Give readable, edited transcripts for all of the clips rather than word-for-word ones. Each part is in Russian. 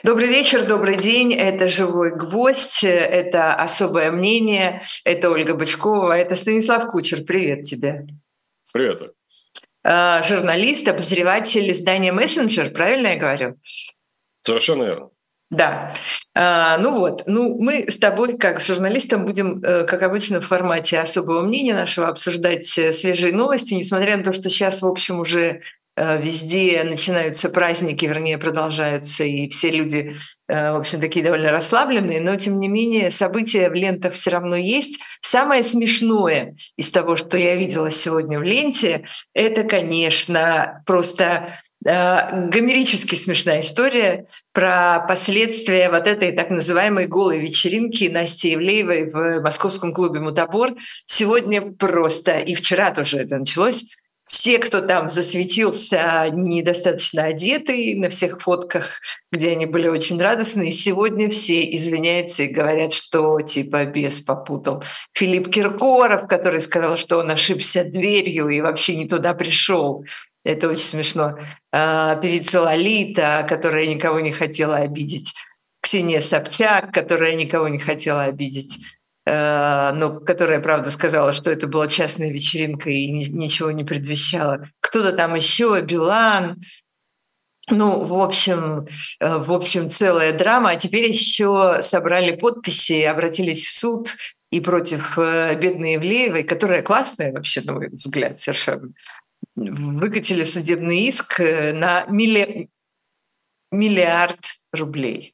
Добрый вечер, добрый день. Это «Живой гвоздь», это «Особое мнение», это Ольга Бычкова, это Станислав Кучер. Привет тебе. Привет. Журналист, обозреватель издания «Мессенджер», правильно я говорю? Совершенно верно. Да. Мы с тобой, как с журналистом, будем, как обычно, в формате особого мнения нашего обсуждать свежие новости, несмотря на то, что сейчас, в общем, уже везде начинаются праздники, вернее, продолжаются, и все люди, в общем, такие довольно расслабленные, но, тем не менее, события в лентах все равно есть. Самое смешное из того, что я видела сегодня в ленте, это, конечно, просто гомерически смешная история про последствия вот этой так называемой голой вечеринки Насти Ивлеевой в московском клубе «Мутабор». Сегодня просто, и вчера тоже это началось, все, кто там засветился недостаточно одетый на всех фотках, где они были очень радостные, сегодня все извиняются и говорят, что типа бес попутал. Филипп Киркоров, который сказал, что он ошибся дверью и вообще не туда пришел. Это очень смешно. Певица Лолита, которая никого не хотела обидеть. Ксения Собчак, которая никого не хотела обидеть. Но которая, правда, сказала, что это была частная вечеринка и ничего не предвещало. Кто-то там еще, Билан. В общем, целая драма. А теперь еще собрали подписи, обратились в суд и против бедной Ивлеевой, которая классная вообще, на мой взгляд, совершенно. Выкатили судебный иск на миллиард рублей.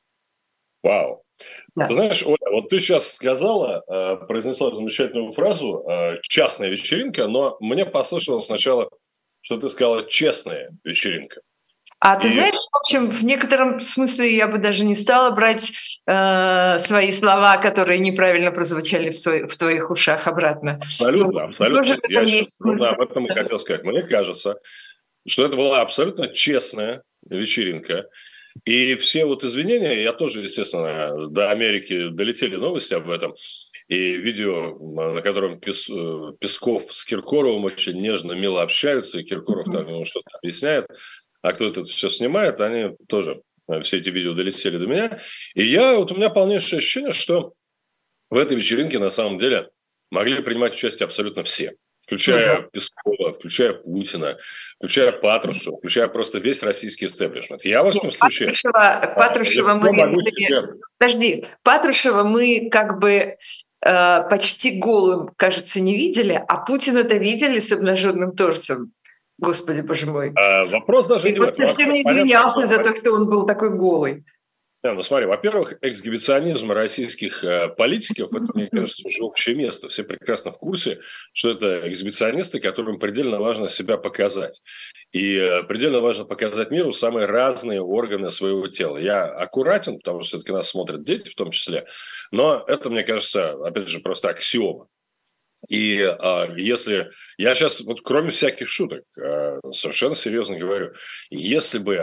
Вау. Да. Ты знаешь, Оля, вот ты сейчас сказала, произнесла замечательную фразу «частная вечеринка», но мне послышалось сначала, что ты сказала «честная вечеринка». А ты И знаешь, в общем, в некотором смысле я бы даже не стала брать свои слова, которые неправильно прозвучали в твоих ушах, обратно. абсолютно, Тоже абсолютно. в этом Я есть сейчас ровно смысл. об этом и хотел сказать. Мне кажется, что это была абсолютно честная вечеринка. И все вот извинения, я тоже, естественно, до Америки долетели новости об этом. И видео, на котором Песков с Киркоровым очень нежно, мило общаются, и Киркоров там ему что-то объясняет, а кто это все снимает, они тоже, все эти видео долетели до меня. И у меня полнейшее ощущение, что в этой вечеринке на самом деле могли принимать участие абсолютно все. Ну да. Включая Пескова, включая Путина, включая Патрушева, включая просто весь российский истеблишмент. Я, во Нет, всяком случае, Патрушева легко мы... могу себе... Подожди, Патрушева мы как бы почти голым, кажется, не видели, а Путина-то видели с обнаженным торсом. Господи, боже мой. Вопрос даже И не в вот этом. совсем не извинялся за то, что он был такой голый. Ну смотри, во-первых, эксгибиционизм российских политиков, это, мне кажется, уже общее место. Все прекрасно в курсе, что это эксгибиционисты, которым предельно важно себя показать. И предельно важно показать миру самые разные органы своего тела. Я аккуратен, потому что все-таки нас смотрят дети в том числе, но это, мне кажется, опять же, просто аксиома. И если... Я сейчас, вот кроме всяких шуток, совершенно серьезно говорю, если бы...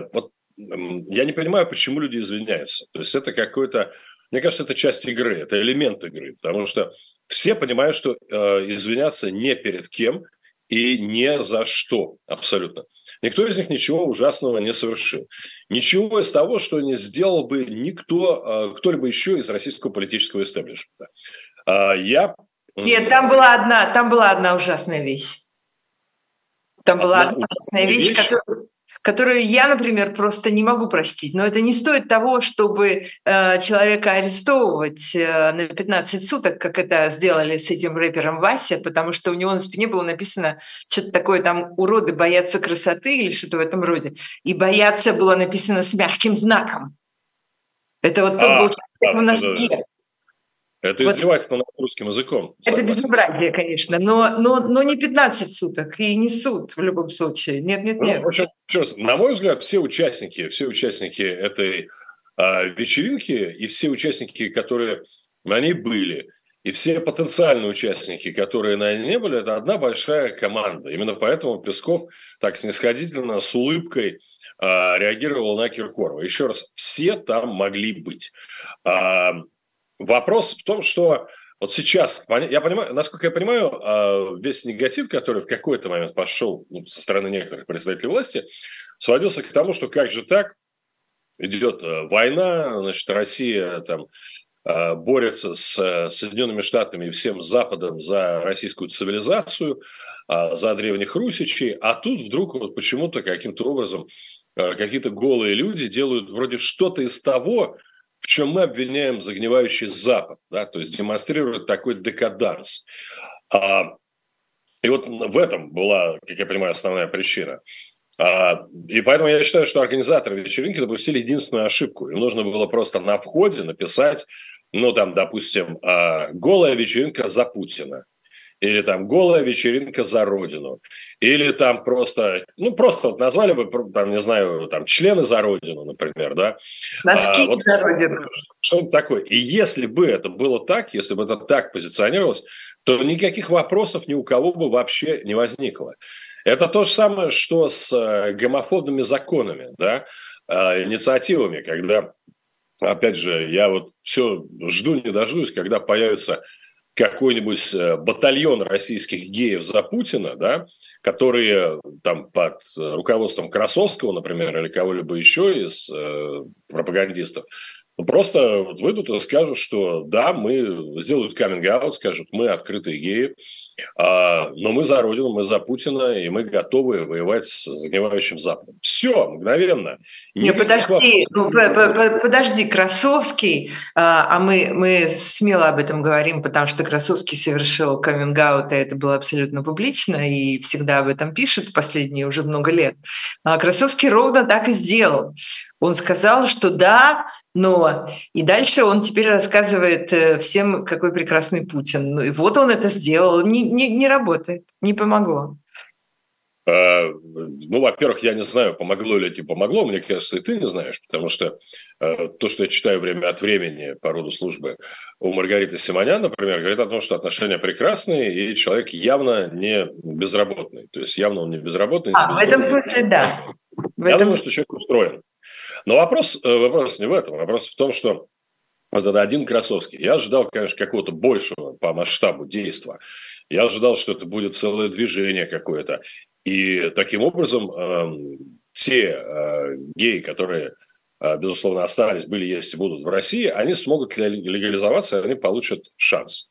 я не понимаю, почему люди извиняются. То есть это какой-то... Мне кажется, это часть игры, это элемент игры. Потому что все понимают, что извиняться не перед кем и не за что абсолютно. Никто из них ничего ужасного не совершил. Ничего из того, что не сделал бы кто-либо еще из российского политического истеблишмента. Нет, там была одна ужасная вещь. Там была Одна одна ужасная ужасная вещь, вещь. которую я, например, просто не могу простить. Но это не стоит того, чтобы человека арестовывать на 15 суток, как это сделали с этим рэпером Вася, потому что у него на спине было написано что-то такое, там, уроды боятся красоты или что-то в этом роде. И бояться было написано с мягким знаком. Это вот тот был человек в носке. Это Вот. издевательство над русским языком. Это Согласен. безобразие, конечно, но не 15 суток и не суд в любом случае. Нет. В общем, еще раз, на мой взгляд, все участники этой вечеринки и все участники, которые на ней были, и все потенциальные участники, которые на ней не были, это одна большая команда. Именно поэтому Песков так снисходительно, с улыбкой реагировал на Киркорова. Еще раз, все там могли быть. Вопрос в том, что вот сейчас, я понимаю, насколько я понимаю, весь негатив, который в какой-то момент пошел со стороны некоторых представителей власти, сводился к тому, что как же так, идет война, значит, Россия там борется с Соединенными Штатами и всем Западом за российскую цивилизацию, за древних русичей, а тут вдруг вот почему-то каким-то образом какие-то голые люди делают вроде что-то из того, в чем мы обвиняем загнивающий Запад, да, то есть демонстрируют такой декаданс. И вот в этом была, как я понимаю, основная причина. И поэтому я считаю, что организаторы вечеринки допустили единственную ошибку. Им нужно было просто на входе написать, ну, там, допустим, голая вечеринка за Путина. Или там голая вечеринка за Родину. Или там просто, ну, просто вот назвали бы, там, не знаю, там, члены за Родину, например, да. Носки Вот за Родину. что-нибудь такое. И если бы это было так, если бы это так позиционировалось, то никаких вопросов ни у кого бы вообще не возникло. Это то же самое, что с гомофобными законами, да, инициативами, когда, опять же, я вот все жду, не дождусь, когда появится какой-нибудь батальон российских геев за Путина, да, которые там под руководством Красовского, например, или кого-либо еще из пропагандистов, просто вот выйдут и скажут, что да, мы сделают каминг-аут, скажут, мы открытые геи, но мы за Родину, мы за Путина, и мы готовы воевать с загнивающим Западом. Все, мгновенно. Не, Никаких подожди, вопросов. подожди, Красовский, мы смело об этом говорим, потому что Красовский совершил каминг-аут, и это было абсолютно публично, и всегда об этом пишет последние уже много лет. Красовский ровно так и сделал. Он сказал, что да, но... И дальше он теперь рассказывает всем, какой прекрасный Путин. Ну и вот он это сделал. Не работает, не помогло. Ну, во-первых, я не знаю, помогло ли это, помогло. Мне кажется, и ты не знаешь, потому что то, что я читаю время от времени по роду службы у Маргариты Симонян, например, говорит о том, что отношения прекрасные, и человек явно не безработный. То есть явно он не безработный, не В этом бездомный. смысле, да. Я думаю, что человек устроен. Но вопрос не в этом. Вопрос в том, что вот это один Красовский. Я ожидал, конечно, какого-то большего по масштабу действия. Я ожидал, что это будет целое движение какое-то. И таким образом те геи, которые, безусловно, остались, были, есть и будут в России, они смогут легализоваться, они получат шанс.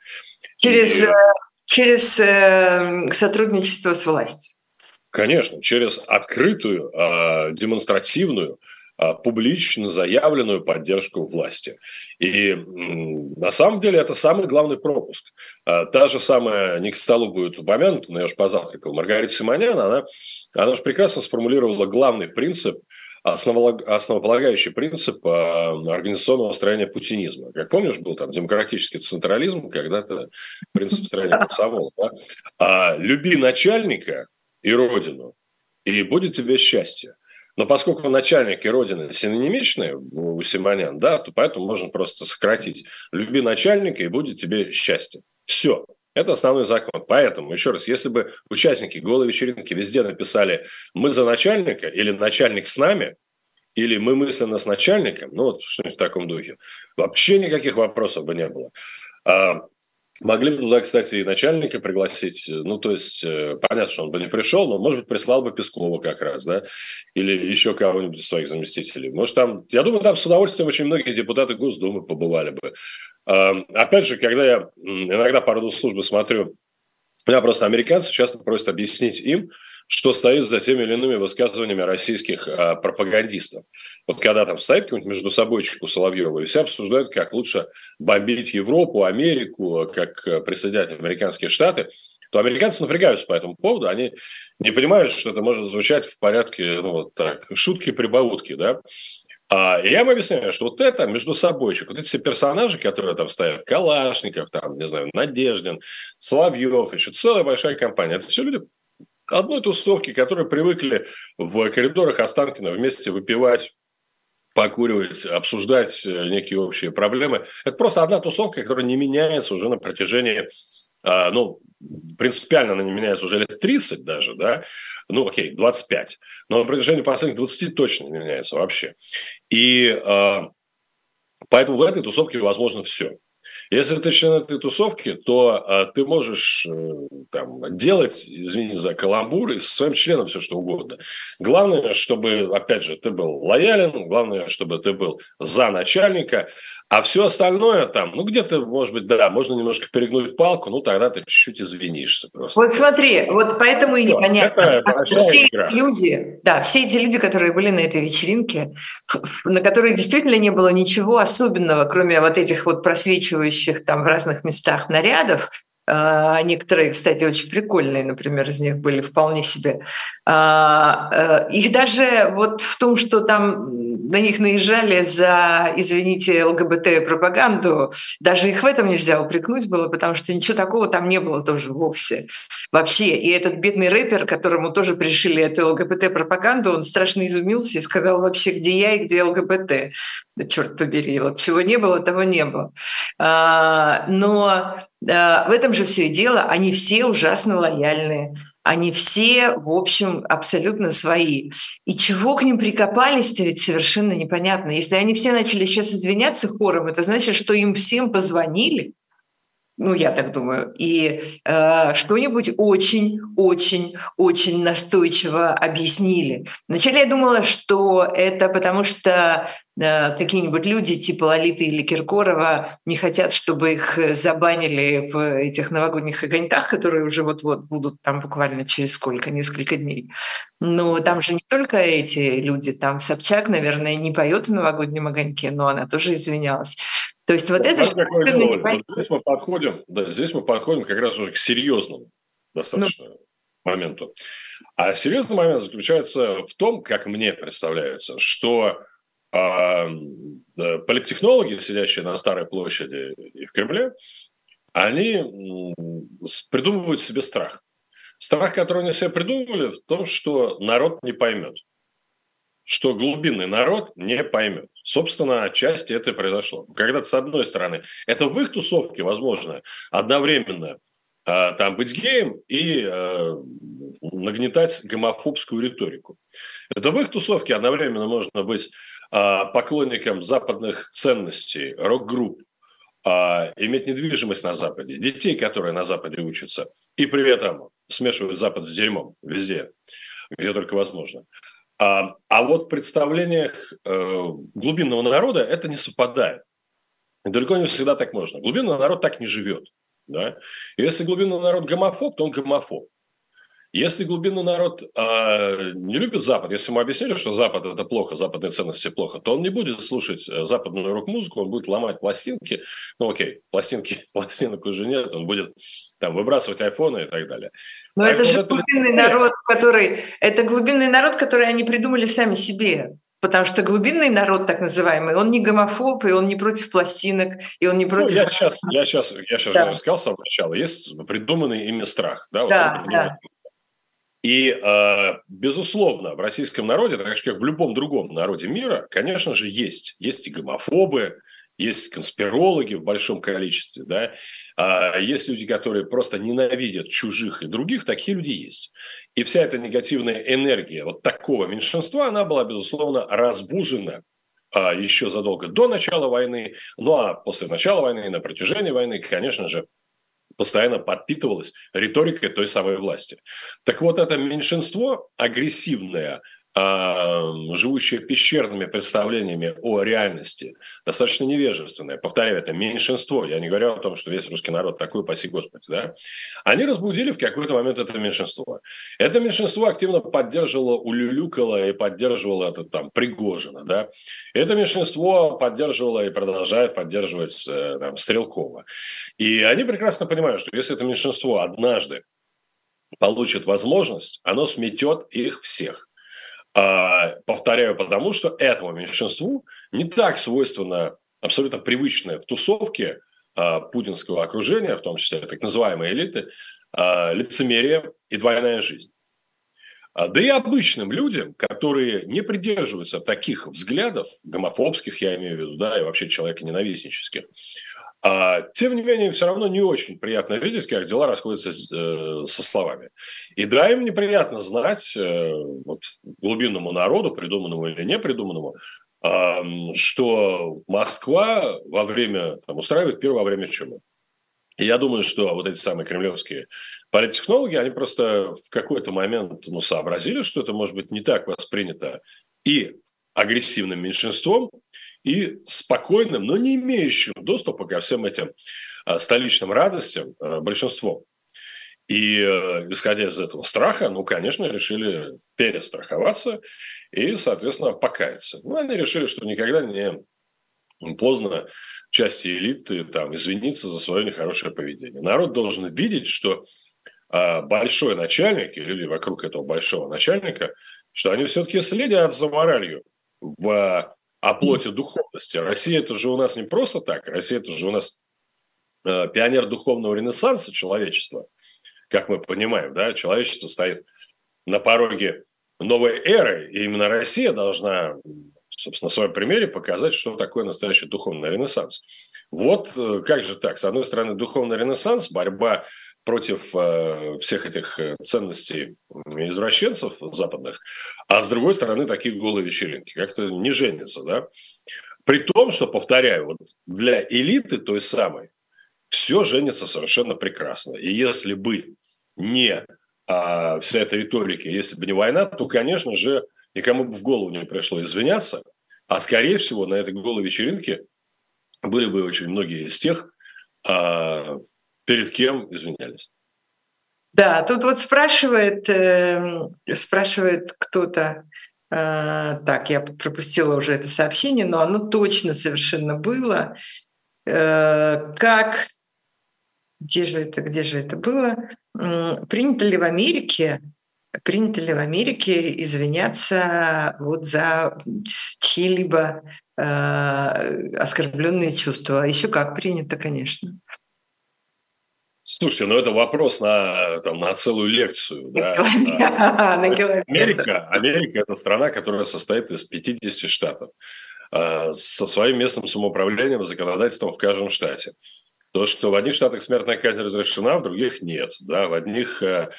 Через сотрудничество с властью. Конечно, через открытую, демонстративную, публично заявленную поддержку власти. И на самом деле это самый главный пропуск. Та же самая, не к столу будет упомянута, но я уж позавтракал, Маргарита Симонян, она же прекрасно сформулировала главный принцип, основополагающий принцип организационного строения путинизма. Как помнишь, был там демократический централизм, когда-то принцип строения комсомола. Да? Люби начальника и родину, и будет тебе счастье. Но поскольку начальник и родина синонимичны у Симонян, да, то поэтому можно просто сократить. Люби начальника, и будет тебе счастье. Все. Это основной закон. Поэтому, еще раз, если бы участники голой вечеринки везде написали «мы за начальника» или «начальник с нами», или «мы мысленно с начальником», ну вот что-нибудь в таком духе, вообще никаких вопросов бы не было. Могли бы туда, кстати, и начальника пригласить. Ну, то есть, понятно, что он бы не пришел, но, может быть, прислал бы Пескова как раз, да, или еще кого-нибудь из своих заместителей. Может, там, я думаю, там с удовольствием очень многие депутаты Госдумы побывали бы. Опять же, когда я иногда по роду службы смотрю, меня просто американцы часто просят объяснить им, что стоит за теми или иными высказываниями российских пропагандистов. Вот когда там стоит какой-нибудь между собойчик у Соловьева, и все обсуждают, как лучше бомбить Европу, Америку, как присоединять американские штаты, то американцы напрягаются по этому поводу, они не понимают, что это может звучать в порядке, ну вот так, шутки-прибаутки, да. И я им объясняю, что вот это между собойчик, вот эти все персонажи, которые там стоят, Калашников, там, не знаю, Надеждин, Соловьев, еще целая большая компания, это все люди одной тусовки, которые привыкли в коридорах Останкино вместе выпивать, покуривать, обсуждать некие общие проблемы. Это просто одна тусовка, которая не меняется уже на протяжении, ну, принципиально она не меняется уже лет 30 даже, да, ну, окей, 25, но на протяжении последних 20 точно не меняется вообще. И поэтому в этой тусовке возможно все. Если ты член этой тусовки, то ты можешь там, делать, извини за каламбур, и со своим членом все что угодно. Главное, чтобы, опять же, ты был лоялен, главное, чтобы ты был за начальника, а все остальное там, ну, где-то, может быть, да, можно немножко перегнуть палку, ну, тогда ты чуть-чуть извинишься просто. Вот смотри, вот поэтому и Все, непонятно, это потому что большая все игра. эти люди, да, все эти люди, которые были на этой вечеринке, на которой действительно не было ничего особенного, кроме вот этих вот просвечивающих там в разных местах нарядов, некоторые, кстати, очень прикольные, например, из них были вполне себе. Их даже вот в том, что там на них наезжали за, извините, ЛГБТ-пропаганду, даже их в этом нельзя упрекнуть было, потому что ничего такого там не было тоже вовсе. Вообще, и этот бедный рэпер, которому тоже пришили эту ЛГБТ-пропаганду, он страшно изумился и сказал вообще, где я и где ЛГБТ. Да черт побери, вот чего не было, того не было. Но в этом же все и дело, они все ужасно лояльные. Они все, в общем, абсолютно свои. И чего к ним прикопались-то ведь совершенно непонятно. Если они все начали сейчас извиняться хором, это значит, что им всем позвонили, ну, я так думаю, и что-нибудь очень-очень-очень настойчиво объяснили. Вначале я думала, что это потому, что какие-нибудь люди типа Лолиты или Киркорова не хотят, чтобы их забанили в этих новогодних огоньках, которые уже вот-вот будут там буквально через сколько, несколько дней. Но там же не только эти люди, там Собчак, наверное, не поет в новогоднем огоньке, но она тоже извинялась. То есть вот это Знаешь, какое дело, Оль? непонятно. Вот здесь мы подходим как раз уже к серьезному Ну, достаточно моменту. А серьезный момент заключается в том, как мне представляется, что политтехнологи, сидящие на Старой площади и в Кремле, они придумывают себе страх. Страх, который они себе придумали, в том, что народ не поймет. Что глубинный народ не поймет. Собственно, отчасти это и произошло. Когда с одной стороны, это в их тусовке возможно одновременно там быть геем и нагнетать гомофобскую риторику. Это в их тусовке одновременно можно быть поклонником западных ценностей, рок-групп, иметь недвижимость на Западе, детей, которые на Западе учатся, и при этом смешивать Запад с дерьмом везде, где только возможно. А вот в представлениях глубинного народа это не совпадает. И далеко не всегда так можно. Глубинный народ так не живет. Да? И если глубинный народ гомофоб, то он гомофоб. Если глубинный народ не любит Запад, если ему объяснили, что Запад – это плохо, западные ценности плохо, то он не будет слушать западную рок-музыку, он будет ломать пластинки. Ну окей, пластинок уже нет, он будет там выбрасывать айфоны и так далее. но это Поэтому же вот это глубинный народ, который они придумали сами себе. Потому что глубинный народ, так называемый, он не гомофоб, и он не против пластинок, и он не ну, против... я сейчас же Да, рассказал с самого начала. Есть придуманный ими страх. Да, вот он да, придумывает. да. И, безусловно, в российском народе, так же, как в любом другом народе мира, конечно же, есть. Есть и гомофобы, есть конспирологи в большом количестве. Да? Есть люди, которые просто ненавидят чужих и других. Такие люди есть. И вся эта негативная энергия вот такого меньшинства, она была, безусловно, разбужена еще задолго до начала войны. Ну, а после начала войны и на протяжении войны, конечно же, постоянно подпитывалась риторикой той самой власти. Так вот, это меньшинство агрессивное, живущее пещерными представлениями о реальности, достаточно невежественное, повторяю, это меньшинство, я не говорю о том, что весь русский народ такой, паси Господи, да? Они разбудили в какой-то момент это меньшинство. Это меньшинство активно поддерживало, улюлюкало и поддерживало это, там, Пригожина, да? Это меньшинство поддерживало и продолжает поддерживать там, Стрелкова. И они прекрасно понимают, что если это меньшинство однажды получит возможность, оно сметет их всех. Повторяю, потому что этому меньшинству не так свойственно абсолютно привычное в тусовке путинского окружения, в том числе так называемой элиты, лицемерие и двойная жизнь. Да и обычным людям, которые не придерживаются таких взглядов, гомофобских, я имею в виду, да, и вообще человеконенавистнических, тем не менее, все равно не очень приятно видеть, как дела расходятся со словами. И да, им неприятно знать вот, глубинному народу, придуманному или не придуманному, что Москва устраивает пир во время чумы. И я думаю, что вот эти самые кремлевские политтехнологи, они просто в какой-то момент сообразили, что это может быть не так воспринято и агрессивным меньшинством, и спокойным, но не имеющим доступа ко всем этим столичным радостям большинством. И исходя из этого страха, конечно, решили перестраховаться и, соответственно, покаяться. Они решили, что никогда не поздно части элиты извиниться за свое нехорошее поведение. Народ должен видеть, что большой начальник или люди вокруг этого большого начальника, что они все-таки следят за моралью в оплоте духовности. Россия – это же у нас не просто так. Россия – это же у нас пионер духовного ренессанса человечества. Как мы понимаем, да, человечество стоит на пороге новой эры, и именно Россия должна, собственно, на своем примере показать, что такое настоящий духовный ренессанс. Вот как же так? С одной стороны, духовный ренессанс, борьба против всех этих ценностей извращенцев западных, а с другой стороны, такие голые вечеринки. Как-то не женятся, да? При том, что, повторяю, для элиты той самой, все женится совершенно прекрасно. И если бы не вся эта риторика, если бы не война, то, конечно же, никому бы в голову не пришло извиняться. А, скорее всего, на этой голой вечеринке были бы очень многие из тех, перед кем извинялись. Да, тут спрашивает кто-то, так, я пропустила уже это сообщение, но оно точно совершенно было. Где же это было? Принято ли в Америке извиняться за чьи-либо оскорбленные чувства? Еще как принято, конечно. Слушайте, это вопрос на целую лекцию. Да? Америка – это страна, которая состоит из 50 штатов со своим местным самоуправлением и законодательством в каждом штате. То, что в одних штатах смертная казнь разрешена, в других нет. Да? В одних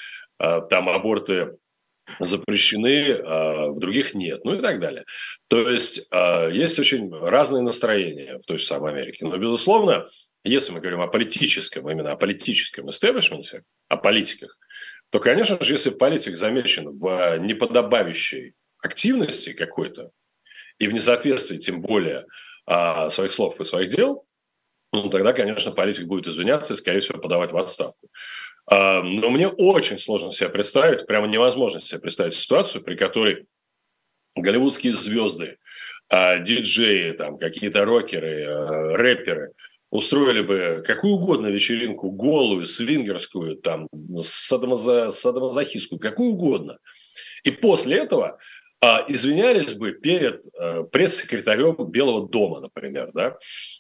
аборты запрещены, в других нет. И так далее. То есть есть очень разные настроения в той же самой Америке. Но, безусловно, если мы говорим о политическом истеблишменте, о политиках, то, конечно же, если политик замечен в неподобающей активности какой-то и в несоответствии, тем более, своих слов и своих дел, тогда, конечно, политик будет извиняться и, скорее всего, подавать в отставку. Но мне очень сложно себе представить, прямо невозможно себе представить ситуацию, при которой голливудские звезды, диджеи, какие-то рокеры, рэперы устроили бы какую угодно вечеринку, голую, свингерскую, садомазохистскую, какую угодно. И после этого извинялись бы перед пресс-секретарем Белого дома, например, да,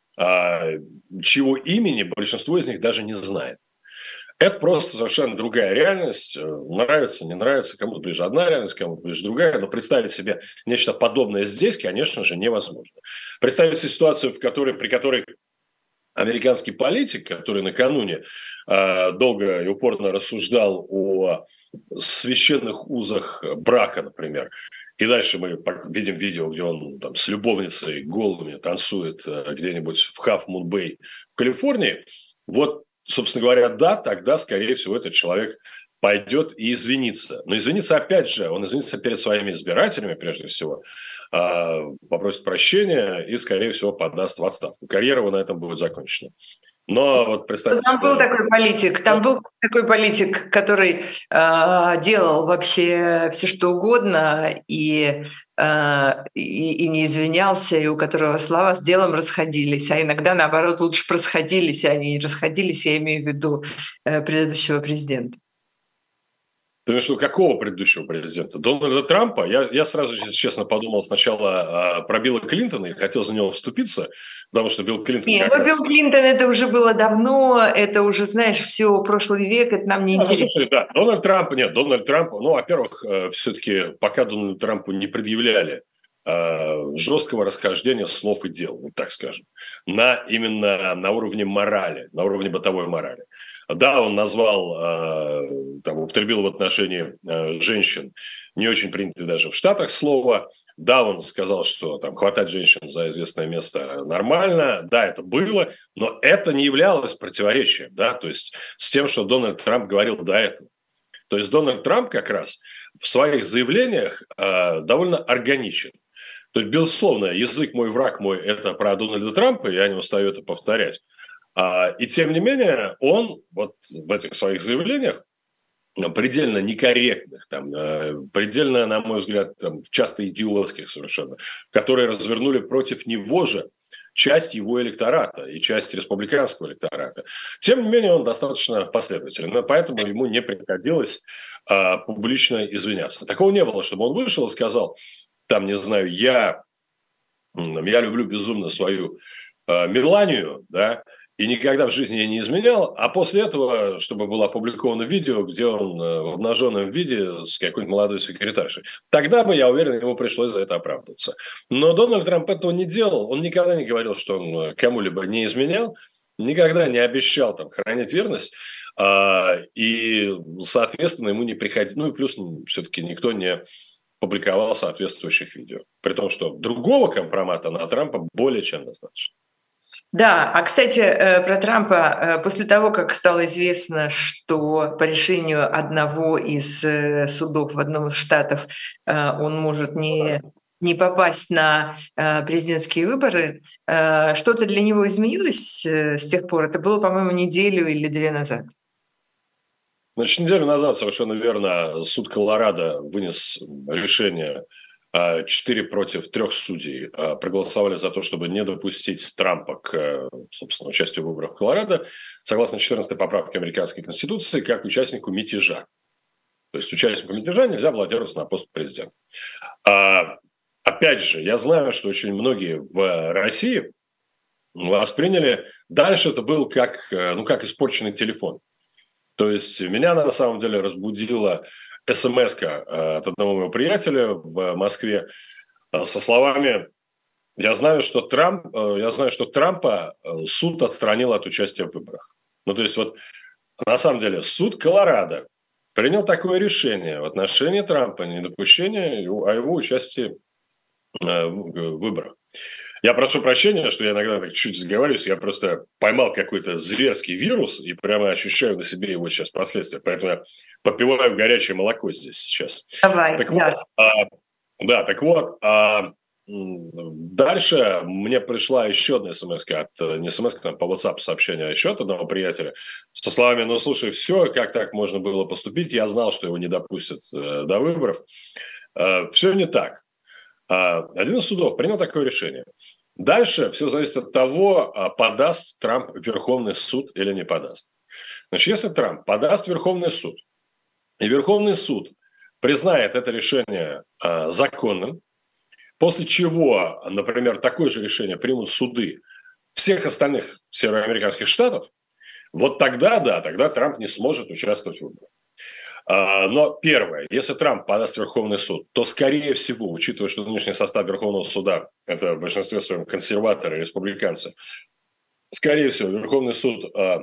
чьего имени большинство из них даже не знает. Это просто совершенно другая реальность. Нравится, не нравится, кому-то ближе одна реальность, кому-то ближе другая. Но представить себе нечто подобное здесь, конечно же, невозможно. Представить себе ситуацию, при которой американский политик, который накануне долго и упорно рассуждал о священных узах брака, например, и дальше мы видим видео, где он с любовницей голыми танцует где-нибудь в Халф-Мун-Бэй в Калифорнии. Собственно говоря, да, тогда, скорее всего, этот человек пойдет и извинится. Но извинится, опять же, он извинится перед своими избирателями, прежде всего, попросит прощения и, скорее всего, подаст в отставку. Карьера его на этом будет закончена. Но представьте Там был такой политик, который делал вообще все что угодно и не извинялся, и у которого слова с делом расходились, а иногда, наоборот, лучше просходились, а они не расходились, я имею в виду предыдущего президента. Ты имеешь в виду какого предыдущего президента? Дональда Трампа? Я сразу, честно, подумал сначала про Билла Клинтона и хотел за него вступиться, потому что Билл Клинтон... Билл Клинтон, это уже было давно, это уже, знаешь, все, прошлый век, это нам не интересно. Слушай, да, Дональд Трамп, во-первых, все-таки пока Дональду Трампу не предъявляли жесткого расхождения слов и дел, так скажем, именно на уровне морали, на уровне бытовой морали. Да, он употребил в отношении женщин не очень принятое даже в Штатах слово, Да, он сказал, что там хватать женщин за известное место нормально. Да, это было, но это не являлось противоречием, да, то есть с тем, что Дональд Трамп говорил до этого. То есть Дональд Трамп как раз в своих заявлениях довольно органичен. То есть, безусловно, язык мой, враг мой – это про Дональда Трампа, я не устаю это повторять. И тем не менее, он вот в этих своих заявлениях предельно некорректных, там, предельно, на мой взгляд, там, часто идиотских совершенно, которые развернули против него же часть его электората и часть республиканского электората. Тем не менее, он достаточно последователен, поэтому ему не приходилось публично извиняться. Такого не было, чтобы он вышел и сказал, там, не знаю, я люблю безумно свою Меланию, да, и никогда в жизни я не изменял, а после этого, чтобы было опубликовано видео, где он в обнаженном виде с какой-то молодой секретаршей. Тогда бы, я уверен, ему пришлось за это оправдываться. Но Дональд Трамп этого не делал. Он никогда не говорил, что он кому-либо не изменял, никогда не обещал там хранить верность. И, соответственно, ему не приходилось. Ну и плюс все-таки никто не публиковал соответствующих видео. При том, что другого компромата на Трампа более чем достаточно. Да, кстати, про Трампа, после того, как стало известно, что по решению одного из судов в одном из штатов он может не попасть на президентские выборы, что-то для него изменилось с тех пор? Это было, по-моему, неделю или 2 назад. Значит, неделю назад, совершенно верно, суд Колорадо вынес решение 4 против 3 судей проголосовали за то, чтобы не допустить Трампа к, собственно, участию в выборах в Колорадо, согласно 14-й поправке американской конституции, как участнику мятежа. То есть участнику мятежа нельзя баллотироваться на пост президента. Опять же, я знаю, что очень многие в России восприняли, дальше это был как испорченный телефон. То есть меня на самом деле разбудила СМС-ка от одного моего приятеля в Москве со словами: я знаю, что Трампа суд отстранил от участия в выборах. Ну, то есть вот на самом деле суд Колорадо принял такое решение в отношении Трампа, недопущения о его участии в выборах. Я прошу прощения, что я иногда так чуть заговариваюсь, я просто поймал какой-то зверский вирус и прямо ощущаю на себе его сейчас последствия, поэтому я попиваю горячее молоко здесь сейчас. Давай, Так да. вот, дальше мне пришла еще одна смс-ка, не смс-ка, там по WhatsApp сообщение, а еще от одного приятеля со словами: ну, слушай, все, как так можно было поступить, я знал, что его не допустят до выборов. Все не так. Один из судов принял такое решение. Дальше все зависит от того, подаст Трамп в Верховный суд или не подаст. Значит, если Трамп подаст в Верховный суд, и Верховный суд признает это решение законным, после чего, например, такое же решение примут суды всех остальных североамериканских штатов, вот тогда, да, тогда Трамп не сможет участвовать в выборах. Но первое, если Трамп подаст в Верховный суд, то, скорее всего, учитывая, что нынешний состав Верховного суда – это в большинстве своем консерваторы, республиканцы, скорее всего, Верховный суд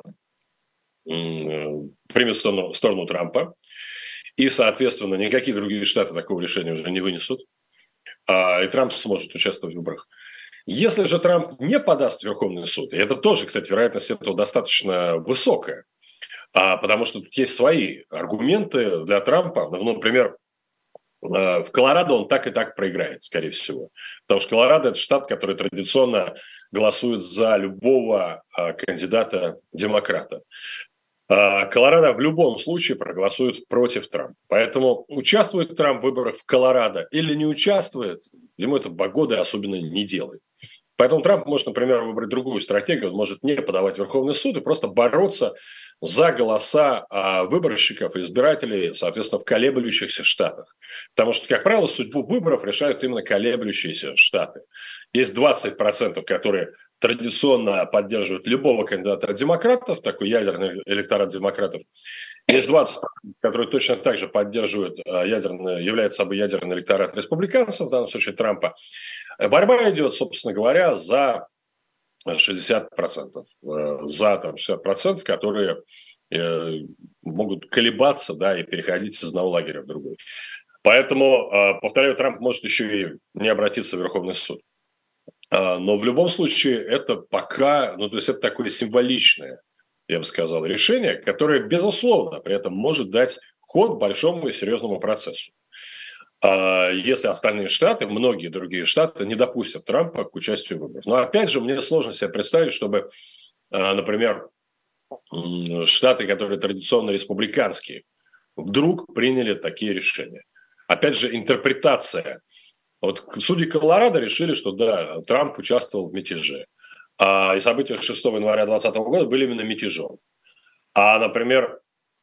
примет сторону Трампа, и, соответственно, никакие другие штаты такого решения уже не вынесут, и Трамп сможет участвовать в выборах. Если же Трамп не подаст в Верховный суд, и это тоже, кстати, вероятность этого достаточно высокая, потому что тут есть свои аргументы для Трампа. Ну, например, в Колорадо он так и так проиграет, скорее всего. Потому что Колорадо – это штат, который традиционно голосует за любого кандидата-демократа. Колорадо в любом случае проголосует против Трампа. Поэтому участвует Трамп в выборах в Колорадо или не участвует, ему это погода особенно не делает. Поэтому Трамп может, например, выбрать другую стратегию. Он может не подавать в Верховный суд и просто бороться за голоса выборщиков и избирателей, соответственно, в колеблющихся штатах. Потому что, как правило, судьбу выборов решают именно колеблющиеся штаты. Есть 20%, которые традиционно поддерживают любого кандидата от демократов, такой ядерный электорат демократов. Есть 20%, которые точно так же поддерживают является собой ядерный электорат республиканцев, в данном случае Трампа. Борьба идет, собственно говоря, за 60%. За 60%, которые могут колебаться, да, и переходить из одного лагеря в другой. Поэтому, повторяю, Трамп может еще и не обратиться в Верховный суд. Но в любом случае это пока, ну то есть это такое символичное, я бы сказал, решение, которое, безусловно, при этом может дать ход большому и серьезному процессу. Если остальные штаты, многие другие штаты не допустят Трампа к участию в выборах. Но опять же, мне сложно себе представить, чтобы, например, штаты, которые традиционно республиканские, вдруг приняли такие решения. Опять же, интерпретация. Вот судьи Колорадо решили, что да, Трамп участвовал в мятеже. И события 6 января 2020 года были именно мятежом. А, например,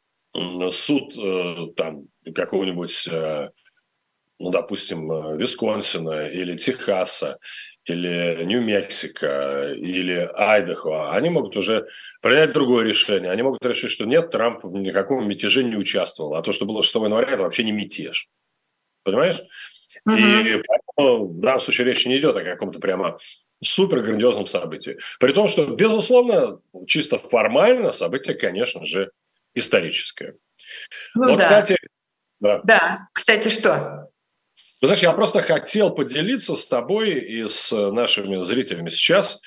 суд там какого-нибудь, ну, допустим, Висконсина или Техаса, или Нью-Мексико, или Айдахо, они могут уже принять другое решение. Они могут решить, что нет, Трамп в никаком мятеже не участвовал. А то, что было 6 января, это вообще не мятеж. Понимаешь? И поэтому в данном случае речь не идет о каком-то прямо супер грандиозном событии. При том, что, безусловно, чисто формально событие, конечно же, историческое. Ну Но, да. кстати, да. Да, кстати, что? Ты знаешь, я просто хотел поделиться с тобой и с нашими зрителями сейчас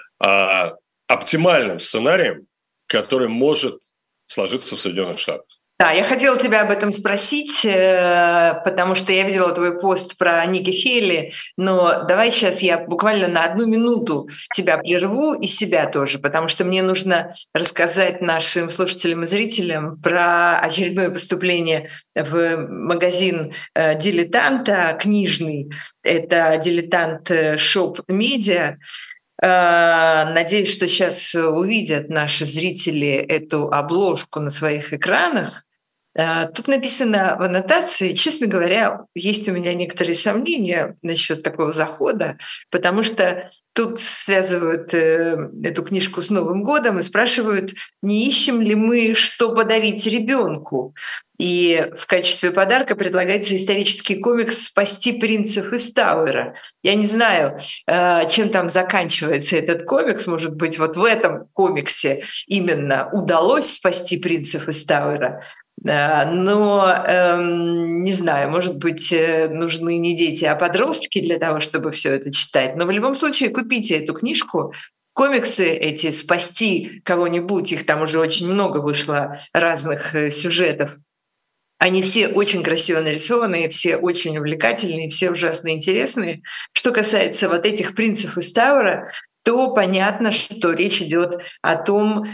оптимальным сценарием, который может сложиться в Соединенных Штатах. Да, я хотела тебя об этом спросить, потому что я видела твой пост про Ники Хейли, но давай сейчас я буквально на 1 минуту тебя прерву и себя тоже, потому что мне нужно рассказать нашим слушателям и зрителям про очередное поступление в магазин «Дилетанта» книжный. Это «Дилетант Шоп Медиа». Надеюсь, что сейчас увидят наши зрители эту обложку на своих экранах. Тут написано в аннотации, честно говоря, есть у меня некоторые сомнения насчет такого захода, потому что тут связывают эту книжку с Новым годом и спрашивают, не ищем ли мы, что подарить ребенку. И в качестве подарка предлагается исторический комикс «Спасти принцев из Тауэра». Я не знаю, чем там заканчивается этот комикс. Может быть, вот в этом комиксе именно удалось спасти принцев из Тауэра. Но не знаю, может быть, нужны не дети, а подростки для того, чтобы все это читать. Но в любом случае купите эту книжку. Комиксы эти «Спасти кого-нибудь», их там уже очень много вышло разных сюжетов. Они все очень красиво нарисованные, все очень увлекательные, все ужасно интересные. Что касается вот этих принцев из Тауэра, то понятно, что речь идет о том,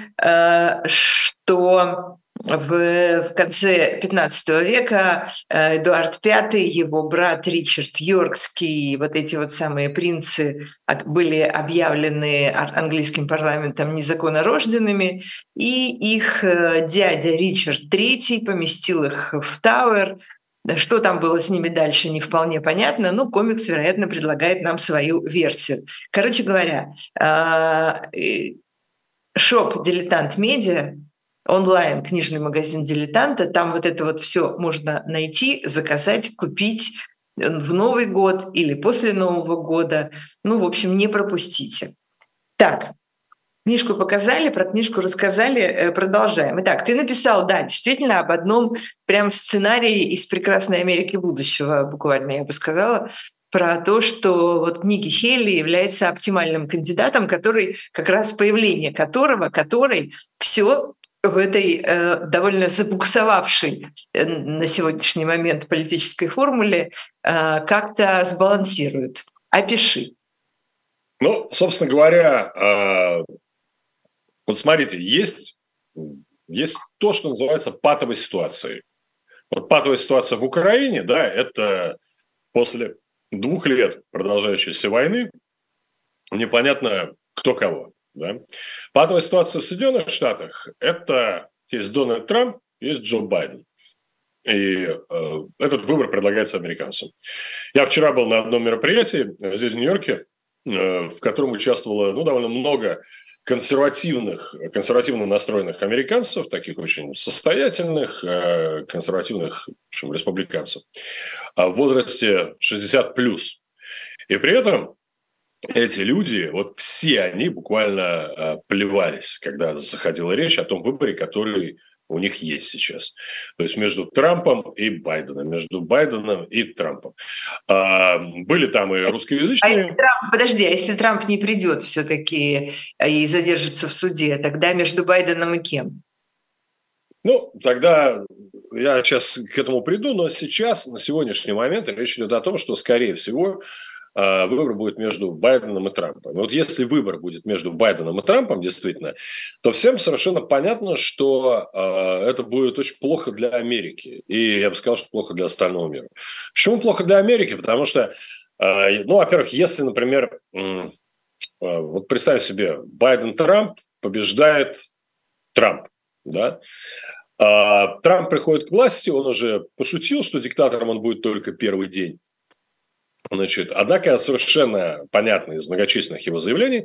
что в конце XV века Эдуард V, его брат Ричард Йоркский, вот эти вот самые принцы были объявлены английским парламентом незаконнорожденными, и их дядя Ричард III поместил их в Тауэр. Что там было с ними дальше, не вполне понятно, но комикс, вероятно, предлагает нам свою версию. Короче говоря, шоп «Дилетант Медиа», онлайн книжный магазин «Дилетанта», там вот это вот все можно найти, заказать, купить в Новый год или после Нового года. Ну, в общем, не пропустите. Так, книжку показали, про книжку рассказали, продолжаем. Итак, ты написал, да, действительно, об одном прям сценарии из «Прекрасной Америки будущего», буквально, я бы сказала, про то, что вот Ники Хейли является оптимальным кандидатом, который как раз появление который все в этой довольно забуксовавшей на сегодняшний момент политической формуле как-то сбалансирует. Опиши. Ну, собственно говоря, вот смотрите, есть то, что называется патовой ситуацией. Вот патовая ситуация в Украине, да, это после 2 лет продолжающейся войны непонятно кто кого. Да? Патовая ситуация в Соединенных Штатах – это есть Дональд Трамп, есть Джо Байден. И этот выбор предлагается американцам. Я вчера был на одном мероприятии здесь, в Нью-Йорке, в котором участвовало довольно много консервативно настроенных американцев, таких очень состоятельных, консервативных, в общем, республиканцев, в возрасте 60+. И при этом эти люди, вот все они буквально плевались, когда заходила речь о том выборе, который у них есть сейчас. То есть между Трампом и Байденом, между Байденом и Трампом. Были там и русскоязычные... Подожди, а если Трамп не придет все-таки и задержится в суде, тогда между Байденом и кем? Ну, тогда я сейчас к этому приду, но сейчас, на сегодняшний момент, речь идет о том, что, скорее всего, выбор будет между Байденом и Трампом. И вот если выбор будет между Байденом и Трампом, действительно, то всем совершенно понятно, что это будет очень плохо для Америки. И я бы сказал, что плохо для остального мира. Почему плохо для Америки? Потому что, ну, во-первых, если, например, вот представь себе, Байден-Трамп побеждает Трамп, да? Трамп приходит к власти, он уже пошутил, что диктатором он будет только первый день. Значит, однако совершенно понятно из многочисленных его заявлений,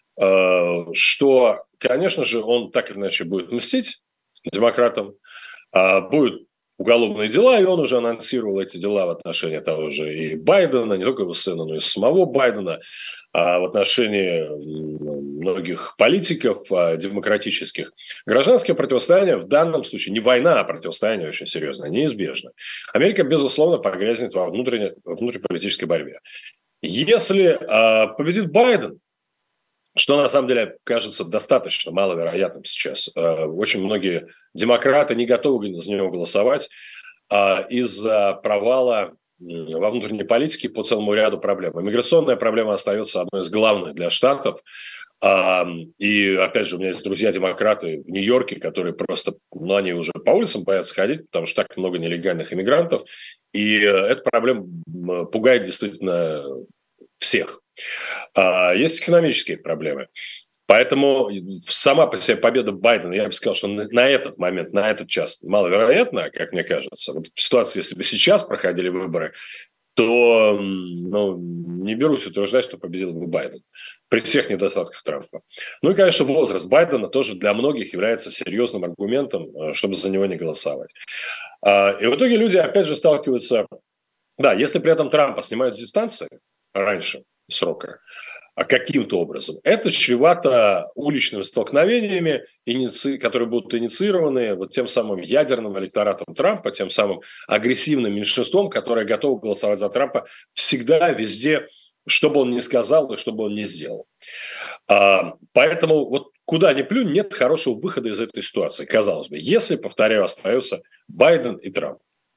что, конечно же, он так или иначе будет мстить демократам, будут уголовные дела, и он уже анонсировал эти дела в отношении того же и Байдена, не только его сына, но и самого Байдена, в отношении многих политиков демократических. Гражданское противостояние в данном случае не война, а противостояние очень серьезное, неизбежно. Америка, безусловно, погрязнет во внутриполитической борьбе. Если победит Байден, что на самом деле кажется достаточно маловероятным сейчас. Очень многие демократы не готовы за него голосовать из-за провала во внутренней политике по целому ряду проблем. Миграционная проблема остается одной из главных для Штатов. И, опять же, у меня есть друзья-демократы в Нью-Йорке, которые просто, ну, они уже по улицам боятся ходить, потому что так много нелегальных иммигрантов. И эта проблема пугает действительно всех. Есть экономические проблемы. Поэтому сама по себе победа Байдена, я бы сказал, что на этот момент, на этот час маловероятно, как мне кажется. Вот в ситуации, если бы сейчас проходили выборы, то не берусь утверждать, что победил бы Байден при всех недостатках Трампа. Ну и, конечно, возраст Байдена тоже для многих является серьезным аргументом, чтобы за него не голосовать. И в итоге люди, опять же, сталкиваются... Да, если при этом Трампа снимают с дистанции раньше срока, каким-то образом, это чревато уличными столкновениями, которые будут инициированы вот тем самым ядерным электоратом Трампа, тем самым агрессивным меньшинством, которое готово голосовать за Трампа всегда, везде, что бы он ни сказал и что бы он ни сделал. Поэтому вот куда ни плюнь, нет хорошего выхода из этой ситуации, казалось бы, если, повторяю, остаются Байден и Трамп.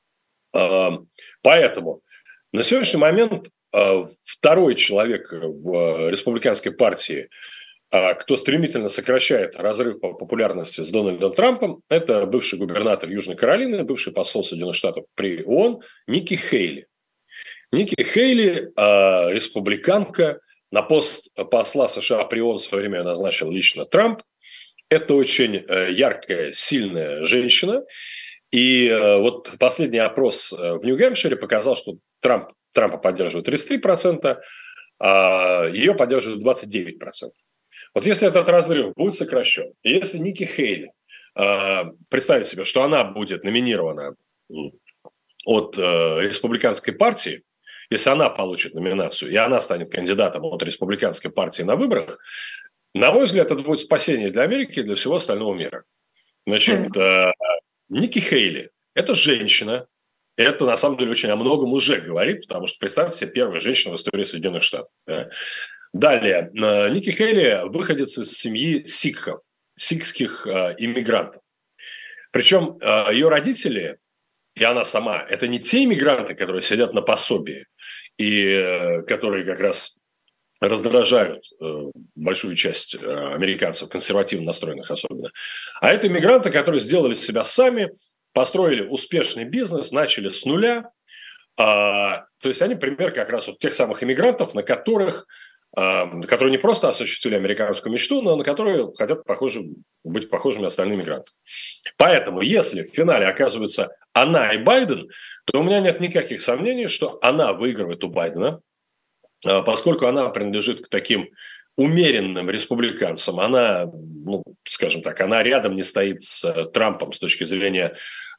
Поэтому на сегодняшний момент второй человек в республиканской партии, кто стремительно сокращает разрыв по популярности с Дональдом Трампом, это бывший губернатор Южной Каролины, бывший посол Соединенных Штатов при ООН Ники Хейли. Ники Хейли, республиканка, на пост посла США при ООН в свое время назначил лично Трамп. Это очень яркая, сильная женщина. И вот последний опрос в Нью-Гэмпшире показал, что Трампа поддерживает 33%, а ее поддерживает 29%. Вот если этот разрыв будет сокращен, и если Ники Хейли представит себе, что она будет номинирована от республиканской партии, если она получит номинацию, и она станет кандидатом от республиканской партии на выборах, на мой взгляд, это будет спасение для Америки и для всего остального мира. Значит, Ники Хейли – это женщина. Это, на самом деле, очень о многом уже говорит, потому что, представьте себе, первая женщина в истории Соединенных Штатов. Да. Далее. Ники Хейли – выходец из семьи сикхов, сикхских иммигрантов. Причем ее родители, и она сама, это не те иммигранты, которые сидят на пособии, и которые как раз раздражают большую часть американцев, консервативно настроенных особенно. А это иммигранты, которые сделали себя сами, построили успешный бизнес, начали с нуля. То есть они пример как раз вот тех самых иммигрантов, на которые не просто осуществили американскую мечту, но на которые хотят быть похожими на остальные иммигранты. Поэтому, если в финале оказывается она и Байден, то у меня нет никаких сомнений, что она выигрывает у Байдена, поскольку она принадлежит к таким умеренным республиканцам. Она, скажем так, она рядом не стоит с Трампом с точки зрения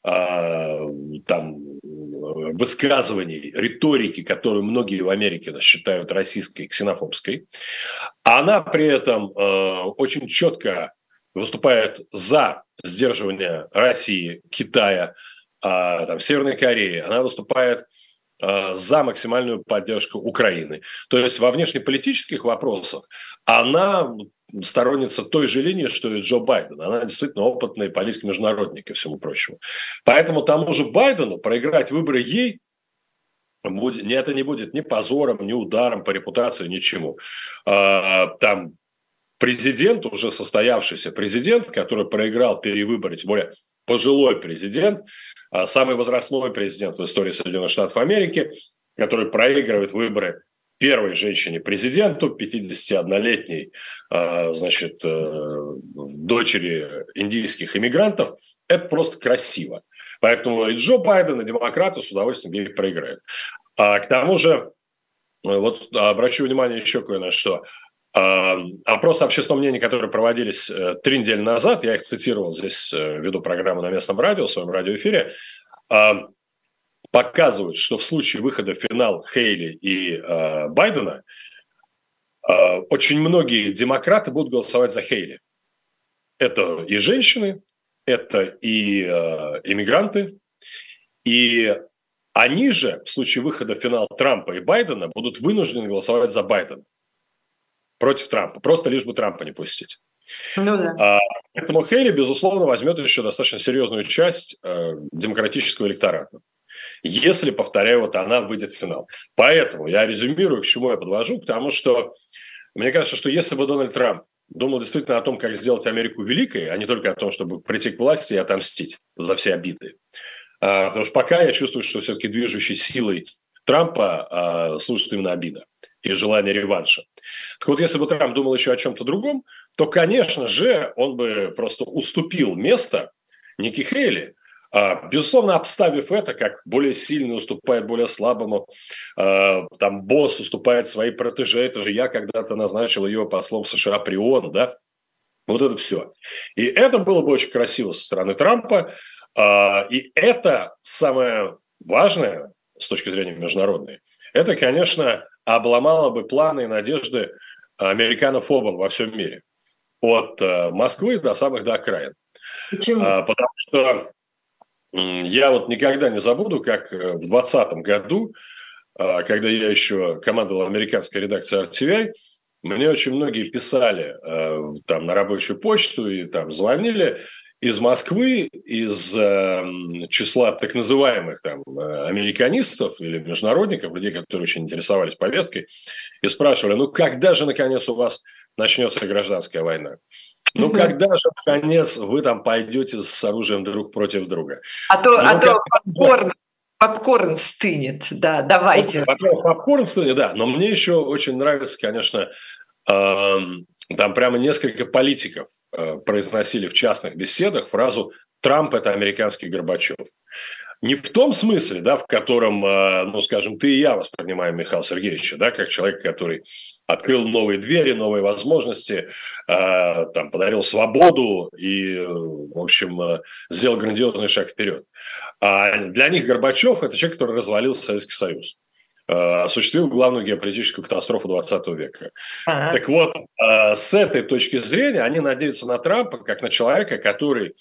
высказываний, риторики, которую многие в Америке считают российской, ксенофобской. Она при этом очень четко выступает за сдерживание России, Китая, Северной Кореи. Она выступает за максимальную поддержку Украины. То есть во внешнеполитических вопросах она сторонница той же линии, что и Джо Байден. Она действительно опытный политик-международник, ко всему прочему. Поэтому тому же Байдену проиграть выборы ей это не будет ни позором, ни ударом по репутации, ничему. Там президент, уже состоявшийся президент, который проиграл перевыборы, тем более пожилой президент, самый возрастной президент в истории Соединенных Штатов Америки, который проигрывает выборы первой женщине-президенту, 51-летней, дочери индийских иммигрантов, это просто красиво. Поэтому и Джо Байден, и демократы с удовольствием ей проиграют. А к тому же, вот обращу внимание еще кое на что. Опросы общественного мнения, которые проводились 3 недели назад, я их цитировал здесь, веду программу на местном радио, в своем радиоэфире, показывают, что в случае выхода в финал Хейли и Байдена очень многие демократы будут голосовать за Хейли. Это и женщины, это и иммигранты, и они же в случае выхода в финал Трампа и Байдена будут вынуждены голосовать за Байдена против Трампа, просто лишь бы Трампа не пустить. Ну да. Поэтому Хейли, безусловно, возьмет еще достаточно серьезную часть демократического электората, если, повторяю, вот она выйдет в финал. Поэтому я резюмирую, к чему я подвожу, к тому, что мне кажется, что если бы Дональд Трамп думал действительно о том, как сделать Америку великой, а не только о том, чтобы прийти к власти и отомстить за все обиды. Потому что пока я чувствую, что все-таки движущей силой Трампа служит именно обида и желание реванша. Так вот, если бы Трамп думал еще о чем-то другом, то, конечно же, он бы просто уступил место Никки Хейли, безусловно, обставив это, как более сильный уступает более слабому, там босс уступает своей протеже, это же я когда-то назначил ее послом США при ООН, да, вот это все. И это было бы очень красиво со стороны Трампа, и это самое важное с точки зрения международной, это, конечно, обломало бы планы и надежды американофобов во всем мире, от Москвы до самых до окраин. Почему? Потому что я вот никогда не забуду, как в 2020 году, когда я еще командовал американской редакцией RTVI, мне очень многие писали там на рабочую почту и там звонили из Москвы, из числа так называемых там американистов или международников, людей, которые очень интересовались повесткой, и спрашивали, ну когда же наконец у вас начнется гражданская война? Ну, когда же, наконец, вы там пойдете с оружием друг против друга? А то попкорн стынет, да, давайте. Попкорн стынет, да, но мне еще очень нравится, конечно, там прямо несколько политиков произносили в частных беседах фразу «Трамп – это американский Горбачев». Не в том смысле, да, в котором, ну, скажем, ты и я воспринимаем Михаила Сергеевича, да, как человек, который открыл новые двери, новые возможности, там, подарил свободу и, в общем, сделал грандиозный шаг вперед. А для них Горбачев – это человек, который развалил Советский Союз, осуществил главную геополитическую катастрофу 20 века. Так вот, с этой точки зрения они надеются на Трампа как на человека, который,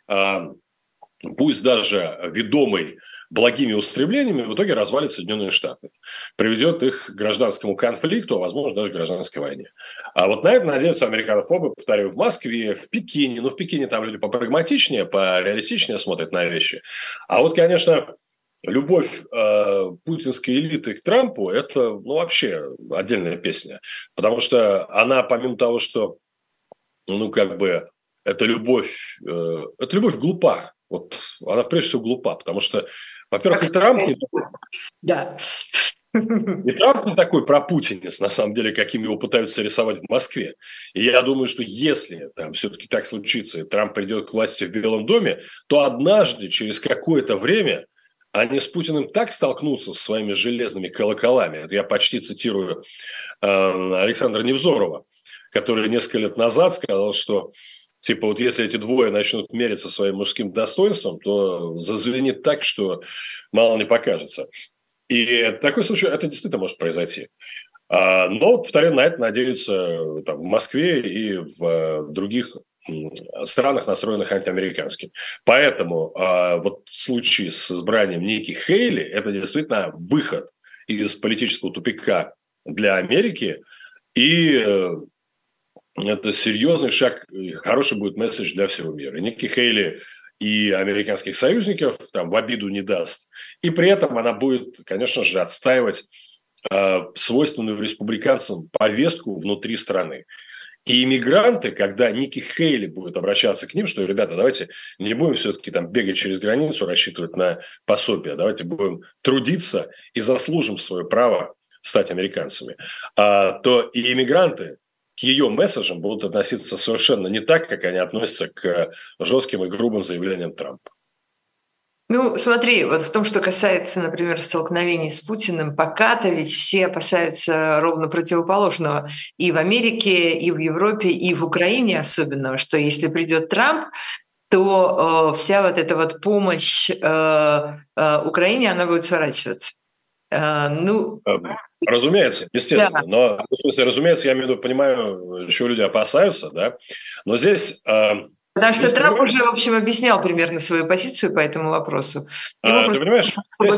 пусть даже ведомый благими устремлениями, в итоге развалит Соединенные Штаты, приведет их к гражданскому конфликту, а возможно даже к гражданской войне. А вот на это надеются американофобы, повторяю, в Москве, в Пекине. Ну, в Пекине там люди попрагматичнее, пореалистичнее смотрят на вещи. А вот, конечно, любовь путинской элиты к Трампу – это, ну, вообще отдельная песня. Потому что она, помимо того, что, ну, как бы, эта любовь глупа. Вот она прежде всего глупа, потому что, во-первых, и Трамп не такой. Да. И Трамп не такой пропутинец, на самом деле, каким его пытаются рисовать в Москве. И я думаю, что если там все-таки так случится, и Трамп придет к власти в Белом доме, то однажды, через какое-то время, они с Путиным так столкнутся со своими железными колоколами. Это я почти цитирую Александра Невзорова, который несколько лет назад сказал, что типа вот если эти двое начнут мериться своим мужским достоинством, то зазвенит так, что мало не покажется. И такой случай, это действительно может произойти. Но, повторяю, на это надеются там, в Москве и в других странах, настроенных антиамерикански. Поэтому вот в случае с избранием Ники Хейли это действительно выход из политического тупика для Америки, и это серьезный шаг, хороший будет месседж для всего мира. Ники Хейли и американских союзников там в обиду не даст. И при этом она будет, конечно же, отстаивать свойственную республиканцам повестку внутри страны. И иммигранты, когда Ники Хейли будет обращаться к ним, что, ребята, давайте не будем все-таки там бегать через границу, рассчитывать на пособие, давайте будем трудиться и заслужим свое право стать американцами, то и иммигранты к ее месседжам будут относиться совершенно не так, как они относятся к жестким и грубым заявлениям Трампа. Ну, смотри, вот в том, что касается, например, столкновений с Путиным, пока-то ведь все опасаются ровно противоположного. И в Америке, и в Европе, и в Украине особенно, что если придет Трамп, то вся вот эта вот помощь Украине, она будет сворачиваться. Разумеется, естественно. Да. Но, в смысле, разумеется, я имею в виду, понимаю, чего люди опасаются, да. Но здесь... Потому что Трамп уже, в общем, объяснял примерно свою позицию по этому вопросу. Ты понимаешь,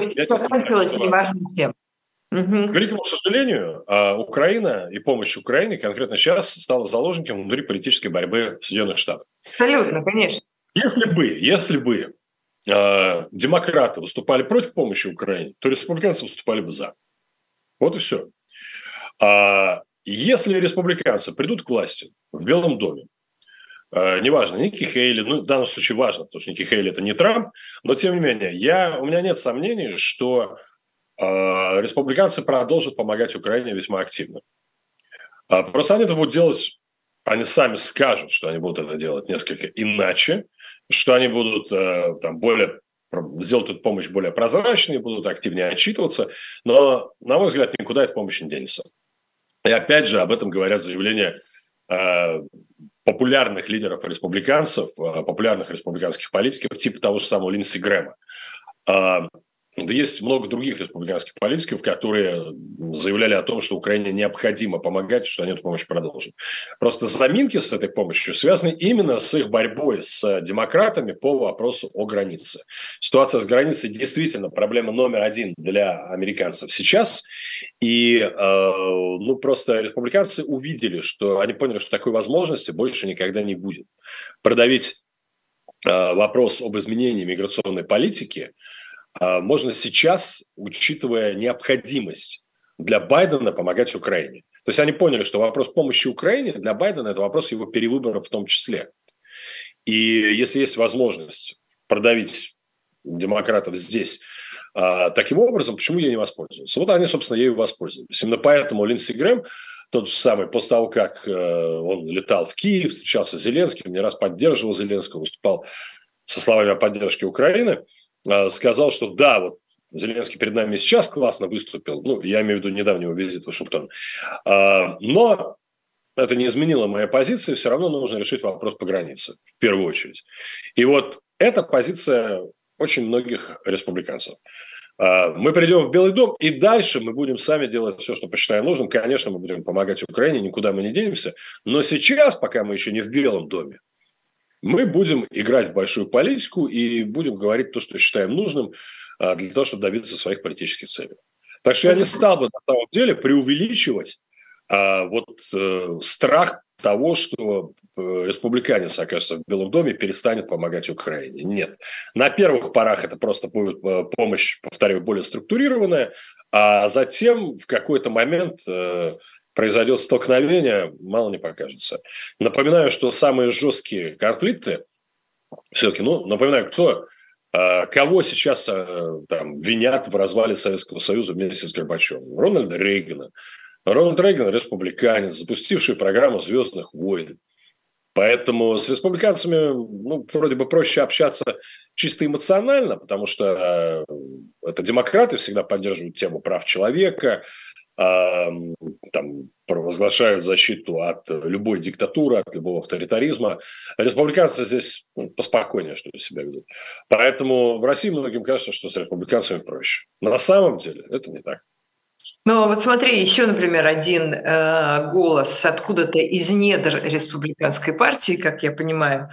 К великому сожалению, Украина и помощь Украине конкретно сейчас стала заложником внутри политической борьбы Соединенных Штатов. Абсолютно, конечно. Если бы демократы выступали против помощи Украине, то республиканцы выступали бы за. Вот и все. Если республиканцы придут к власти в Белом доме, неважно, Ники Хейли, ну, в данном случае важно, потому что Ники Хейли – это не Трамп, но, тем не менее, у меня нет сомнений, что республиканцы продолжат помогать Украине весьма активно. Просто они это будут делать, они сами скажут, что они будут это делать несколько иначе, что они будут сделать эту помощь более прозрачной, будут активнее отчитываться, но, на мой взгляд, никуда эта помощь не денется. И опять же, об этом говорят заявления популярных лидеров республиканцев, популярных республиканских политиков, типа того же самого Линдси Грэма. Да есть много других республиканских политиков, которые заявляли о том, что Украине необходимо помогать, что они эту помощь продолжат. Просто заминки с этой помощью связаны именно с их борьбой с демократами по вопросу о границе. Ситуация с границей действительно проблема номер один для американцев сейчас. И просто республиканцы увидели, что они поняли, что такой возможности больше никогда не будет. Продавить вопрос об изменении миграционной политики можно сейчас, учитывая необходимость для Байдена помогать Украине. То есть они поняли, что вопрос помощи Украине для Байдена – это вопрос его перевыбора в том числе. И если есть возможность продавить демократов здесь таким образом, почему ей не воспользоваться? Вот они, собственно, ею воспользовались. Именно поэтому Линдси Грэм, тот же самый, после того, как он летал в Киев, встречался с Зеленским, не раз поддерживал Зеленского, выступал со словами о поддержке Украины, сказал, что да, вот Зеленский перед нами сейчас классно выступил, ну, я имею в виду недавнего визита в Вашингтон, но это не изменило моей позиции, все равно нужно решить вопрос по границе, в первую очередь. И вот эта позиция очень многих республиканцев. Мы придем в Белый дом, и дальше мы будем сами делать все, что посчитаем нужным. Конечно, мы будем помогать Украине, никуда мы не денемся, но сейчас, пока мы еще не в Белом доме, мы будем играть в большую политику и будем говорить то, что считаем нужным для того, чтобы добиться своих политических целей. Так что я не стал бы на самом деле преувеличивать страх того, что республиканец окажется в Белом доме и перестанет помогать Украине. Нет. На первых порах это просто будет помощь, повторяю, более структурированная, а затем в какой-то момент произойдет столкновение, мало не покажется. Напоминаю, что самые жесткие конфликты, все-таки, напоминаю, кого сейчас винят в развале Советского Союза вместе с Горбачевым? Рональда Рейгана. Рональд Рейган – республиканец, запустивший программу «Звездных войн». Поэтому с республиканцами вроде бы проще общаться чисто эмоционально, потому что это демократы всегда поддерживают тему прав человека, провозглашают защиту от любой диктатуры, от любого авторитаризма. Республиканцы здесь поспокойнее, что ли, себя ведут. Поэтому в России многим кажется, что с республиканцами проще. Но на самом деле это не так. Ну, вот смотри, еще, например, один голос откуда-то из недр республиканской партии, как я понимаю,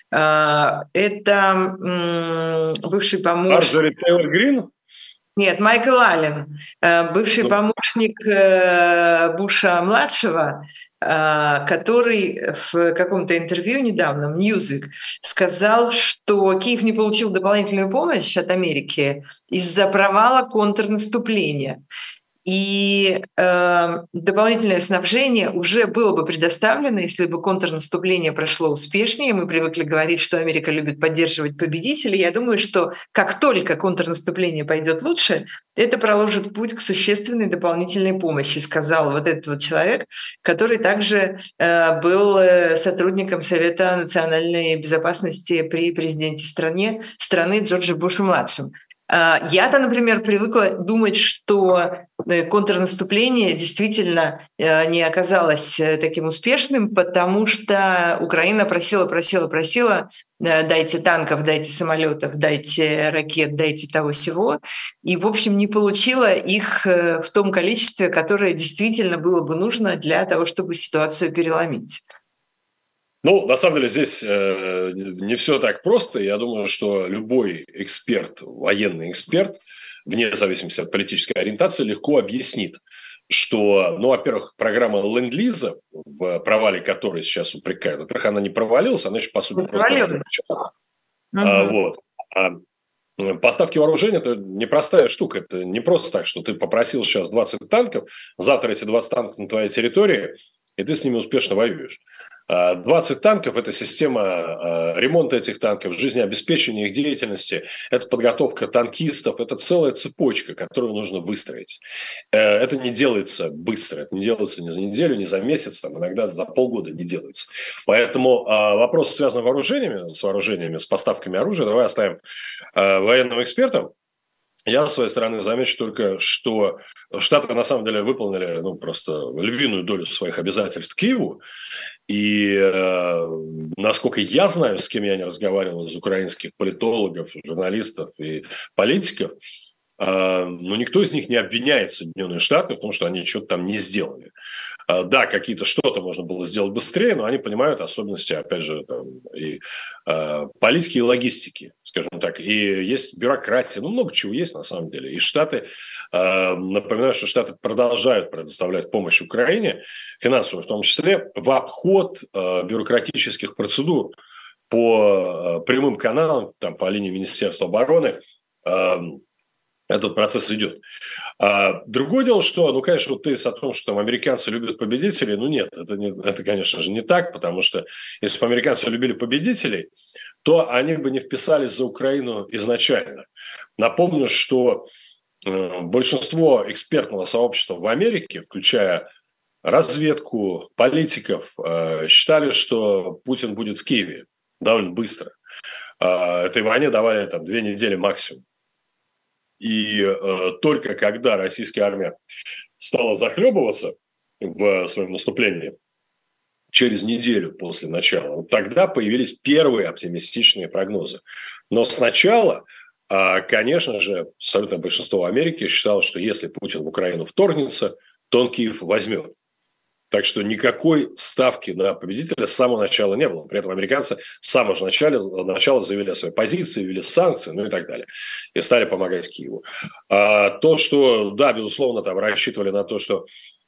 это бывший помощник. Марджори Тейлор Грин? Нет, Майкл Аллен, бывший Ну, помощник Буша-младшего, который в каком-то интервью недавно, в Newsweek, сказал, что Киев не получил дополнительную помощь от Америки из-за провала контрнаступления. И дополнительное снабжение уже было бы предоставлено, если бы контрнаступление прошло успешнее. Мы привыкли говорить, что Америка любит поддерживать победителей. Я думаю, что как только контрнаступление пойдет лучше, это проложит путь к существенной дополнительной помощи, сказал вот этот вот человек, который также был сотрудником Совета национальной безопасности при президенте страны Джорджа Буша-младшем. Я-то, например, привыкла думать, что контрнаступление действительно не оказалось таким успешным, потому что Украина просила, дайте танков, дайте самолетов, дайте ракет, дайте того-сего. И, в общем, не получила их в том количестве, которое действительно было бы нужно для того, чтобы ситуацию переломить. Ну, на самом деле, здесь не все так просто. Я думаю, что любой эксперт, военный эксперт, вне зависимости от политической ориентации, легко объяснит, что, ну, во-первых, программа Ленд-Лиза, в провале которой сейчас упрекают, во-первых, она не провалилась, она еще, по сути, просто даже не началась. Вот. Поставки вооружения – это непростая штука. Это не просто так, что ты попросил сейчас 20 танков, завтра эти 20 танков на твоей территории, и ты с ними успешно воюешь. 20 танков – это система ремонта этих танков, жизнеобеспечения их деятельности, это подготовка танкистов, это целая цепочка, которую нужно выстроить. Это не делается быстро, это не делается ни за неделю, ни за месяц, там, иногда за полгода не делается. Поэтому вопрос связан с вооружениями, с поставками оружия, давай оставим военным экспертам. Я, с своей стороны, замечу только, что Штаты на самом деле выполнили просто львиную долю своих обязательств Киеву. И насколько я знаю, с кем я не разговаривал, из украинских политологов, журналистов и политиков, никто из них не обвиняет Соединенные Штаты в том, что они что-то там не сделали. Да, что-то можно было сделать быстрее, но они понимают особенности, опять же, и политики, и логистики, скажем так. И есть бюрократия, много чего есть на самом деле. И Штаты, напоминаю, что Штаты продолжают предоставлять помощь Украине, финансовую в том числе, в обход бюрократических процедур по прямым каналам, по линии Министерства обороны. Этот процесс идет. Другое дело, что, конечно, тезис о том, что американцы любят победителей, нет, это, конечно же, не так, потому что если бы американцы любили победителей, то они бы не вписались за Украину изначально. Напомню, что большинство экспертного сообщества в Америке, включая разведку, политиков, считали, что Путин будет в Киеве довольно быстро. Этой войне давали 2 недели максимум. И только когда российская армия стала захлебываться в своем наступлении через неделю после начала, тогда появились первые оптимистичные прогнозы. Но сначала, конечно же, абсолютное большинство Америки считало, что если Путин в Украину вторгнется, то он Киев возьмет. Так что никакой ставки на победителя с самого начала не было. При этом американцы с самого же начала заявили о своей позиции, ввели санкции, и так далее. И стали помогать Киеву. То, что, да, безусловно, рассчитывали на то, что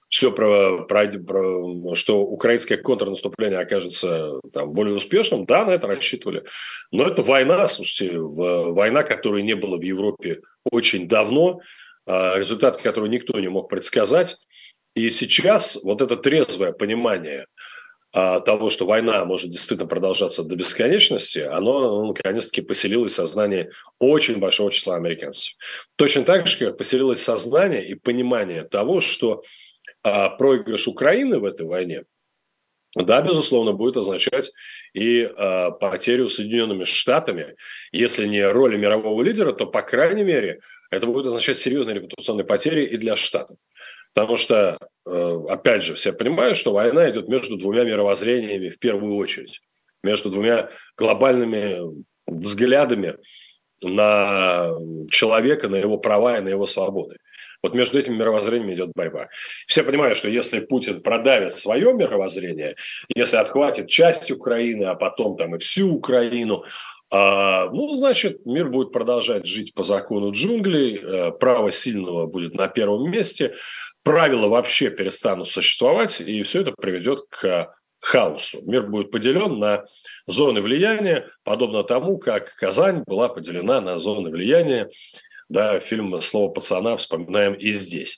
что украинское контрнаступление окажется более успешным, да, на это рассчитывали. Но это война, слушайте, война, которой не было в Европе очень давно, результат которой никто не мог предсказать. И сейчас вот это трезвое понимание того, что война может действительно продолжаться до бесконечности, оно наконец-таки поселилось в сознании очень большого числа американцев. Точно так же, как поселилось сознание и понимание того, что проигрыш Украины в этой войне, да, безусловно, будет означать и потерю Соединенными Штатами, если не роли мирового лидера, то, по крайней мере, это будет означать серьезные репутационные потери и для Штатов. Потому что, опять же, все понимают, что война идет между двумя мировоззрениями в первую очередь. Между двумя глобальными взглядами на человека, на его права и на его свободы. Вот между этими мировоззрениями идет борьба. Все понимают, что если Путин продавит свое мировоззрение, если отхватит часть Украины, а потом там и всю Украину, ну, значит, мир будет продолжать жить по закону джунглей, право сильного будет на первом месте, правила вообще перестанут существовать, и все это приведет к хаосу. Мир будет поделен на зоны влияния, подобно тому, как Казань была поделена на зоны влияния. Да, фильм «Слово пацана» вспоминаем и здесь.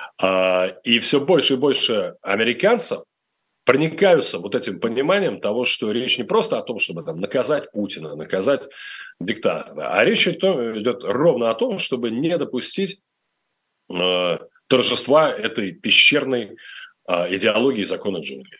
И все больше и больше американцев проникаются вот этим пониманием того, что речь не просто о том, чтобы там наказать Путина, наказать диктатора, а речь идет ровно о том, чтобы не допустить торжества этой пещерной идеологии закона джунглей.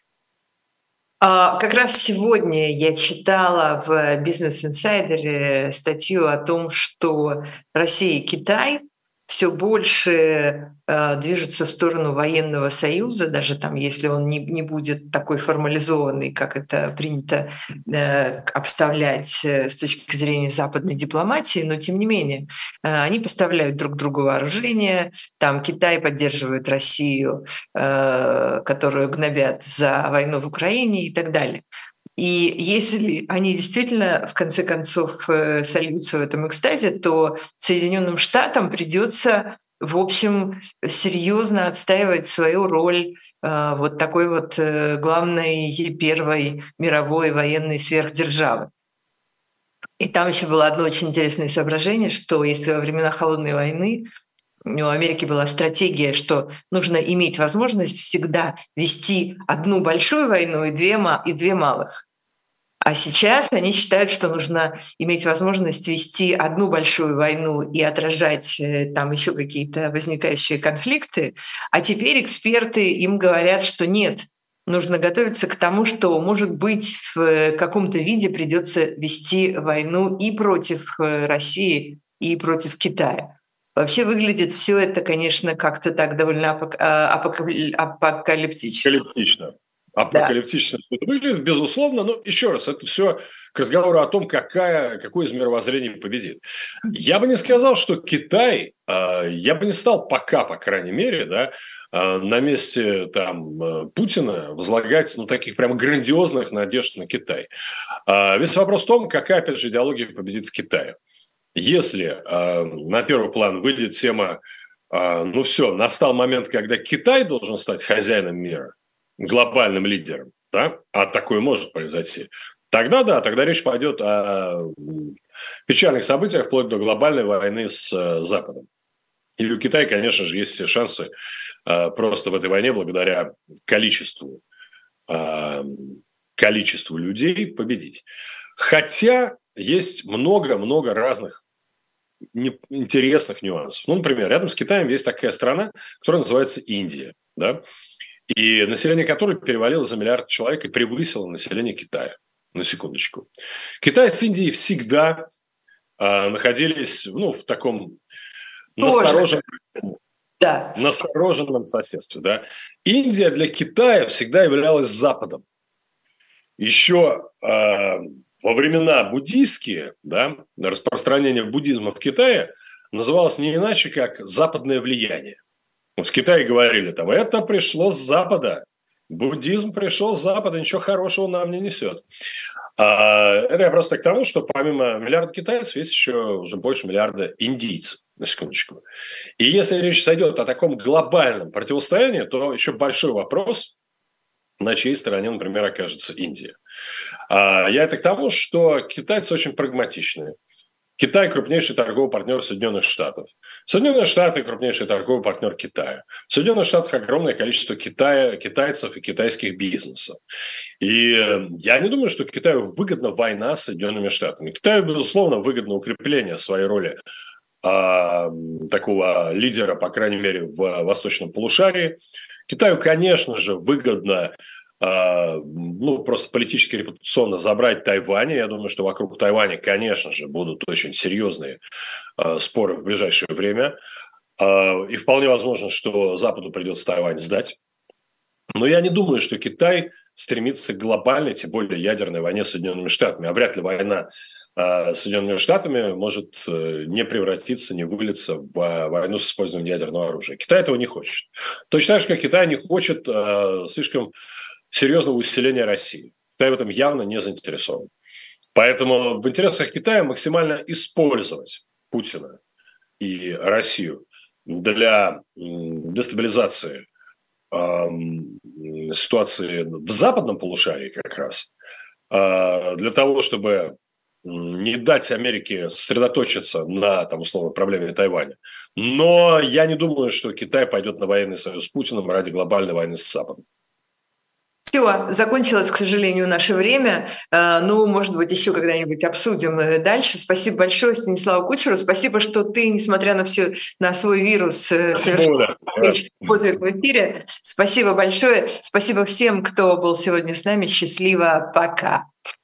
Как раз сегодня я читала в Business Insider статью о том, что Россия и Китай все больше движутся в сторону военного союза, даже там, если он не будет такой формализованный, как это принято обставлять с точки зрения западной дипломатии, но тем не менее они поставляют друг другу вооружение, там Китай поддерживает Россию, которую гнобят за войну в Украине и так далее. И если они действительно, в конце концов, сольются в этом экстазе, то Соединенным Штатам придется, в общем, серьезно отстаивать свою роль вот такой вот главной первой мировой военной сверхдержавы. И там еще было одно очень интересное соображение, что если во времена Холодной войны у Америки была стратегия, что нужно иметь возможность всегда вести одну большую войну и две малых. А сейчас они считают, что нужно иметь возможность вести одну большую войну и отражать там еще какие-то возникающие конфликты. А теперь эксперты им говорят, что нет, нужно готовиться к тому, что, может быть, в каком-то виде придется вести войну и против России, и против Китая. Вообще выглядит все это, конечно, как-то так довольно апокалиптично. Апокалиптично все это выглядит, безусловно. Но еще раз, это все к разговору о том, какое из мировоззрений победит. Я бы не сказал, что Китай, я бы не стал пока, по крайней мере, да, на месте там Путина возлагать таких прям грандиозных надежд на Китай. Весь вопрос в том, какая, опять же, идеология победит в Китае. Если на первый план выйдет тема, ну все, настал момент, когда Китай должен стать хозяином мира, глобальным лидером, да, а такое может произойти, тогда да, тогда речь пойдет о печальных событиях вплоть до глобальной войны с Западом. И у Китая, конечно же, есть все шансы просто в этой войне благодаря количеству людей победить. Хотя есть много-много разных интересных нюансов. Ну, например, рядом с Китаем есть такая страна, которая называется Индия, да, и население которой перевалило за 1 миллиард человек и превысило население Китая. На секундочку. Китай с Индией всегда находились в таком настороженном соседстве. Да. Индия для Китая всегда являлась Западом. Еще во времена буддийские, да, распространение буддизма в Китае называлось не иначе, как западное влияние. В Китае говорили, там, это пришло с Запада, буддизм пришел с Запада, ничего хорошего нам не несет. Это я просто к тому, что помимо миллиарда китайцев есть еще уже больше миллиарда индийцев, на секундочку. И если речь зайдет о таком глобальном противостоянии, то еще большой вопрос, на чьей стороне, например, окажется Индия. Я это к тому, что китайцы очень прагматичные. Китай – крупнейший торговый партнер Соединенных Штатов. Соединенные Штаты – крупнейший торговый партнер Китая. В Соединенных Штатах огромное количество китайцев и китайских бизнесов. И я не думаю, что Китаю выгодна война с Соединенными Штатами. Китаю, безусловно, выгодно укрепление своей роли такого лидера, по крайней мере, в восточном полушарии. Китаю, конечно же, выгодно просто политически репутационно забрать Тайвань. Я думаю, что вокруг Тайваня, конечно же, будут очень серьезные споры в ближайшее время. И вполне возможно, что Западу придется Тайвань сдать. Но я не думаю, что Китай стремится к глобальной, тем более ядерной войне с Соединенными Штатами. А вряд ли война Соединенными Штатами может не превратиться, не вылиться в войну с использованием ядерного оружия. Китай этого не хочет. Точно так же, как Китай не хочет слишком серьезного усиления России. Китай в этом явно не заинтересован. Поэтому в интересах Китая максимально использовать Путина и Россию для дестабилизации ситуации в западном полушарии как раз, для того, чтобы не дать Америке сосредоточиться на, там, условно, проблеме Тайваня. Но я не думаю, что Китай пойдет на военный союз с Путиным ради глобальной войны с Западом. Все, закончилось, к сожалению, наше время. Ну, может быть, еще когда-нибудь обсудим дальше. Спасибо большое Станиславу Кучеру. Спасибо, что ты, несмотря на все, на свой вирус, совершил подвиг в эфире. Спасибо большое. Спасибо всем, кто был сегодня с нами. Счастливо. Пока.